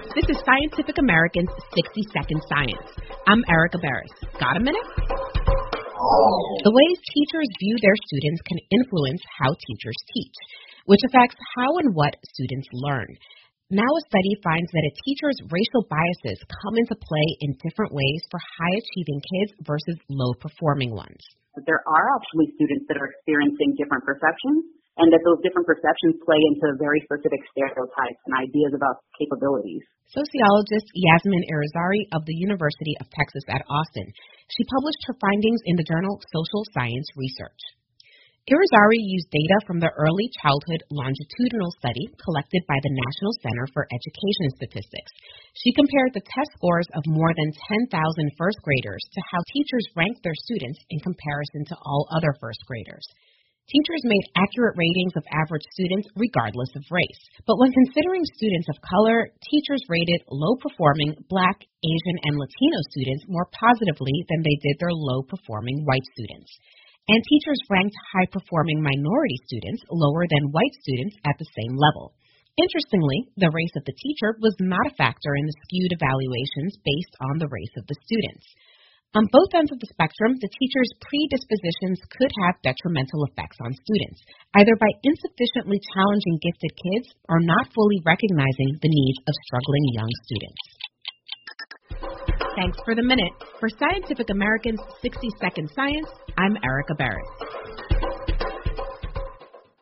This is Scientific American's 60-Second Science. I'm Erica Barris. Got a minute? The ways teachers view their students can influence how teachers teach, which affects how and what students learn. Now a study finds that a teacher's racial biases come into play in different ways for high-achieving kids versus low-performing ones. There are actually students that are experiencing different perceptions, and that those different perceptions play into very specific stereotypes and ideas about capabilities. Sociologist Yasmin Irizarry of the University of Texas at Austin. She published her findings in the journal Social Science Research. Irizarry used data from the Early Childhood Longitudinal Study collected by the National Center for Education Statistics. She compared the test scores of more than 10,000 first graders to how teachers ranked their students in comparison to all other first graders. Teachers made accurate ratings of average students regardless of race. But when considering students of color, teachers rated low-performing Black, Asian, and Latino students more positively than they did their low-performing white students. And teachers ranked high-performing minority students lower than white students at the same level. Interestingly, the race of the teacher was not a factor in the skewed evaluations based on the race of the students. On both ends of the spectrum, the teacher's predispositions could have detrimental effects on students, either by insufficiently challenging gifted kids or not fully recognizing the needs of struggling young students. Thanks for the minute. For Scientific American's 60-Second Science, I'm Erica Barris.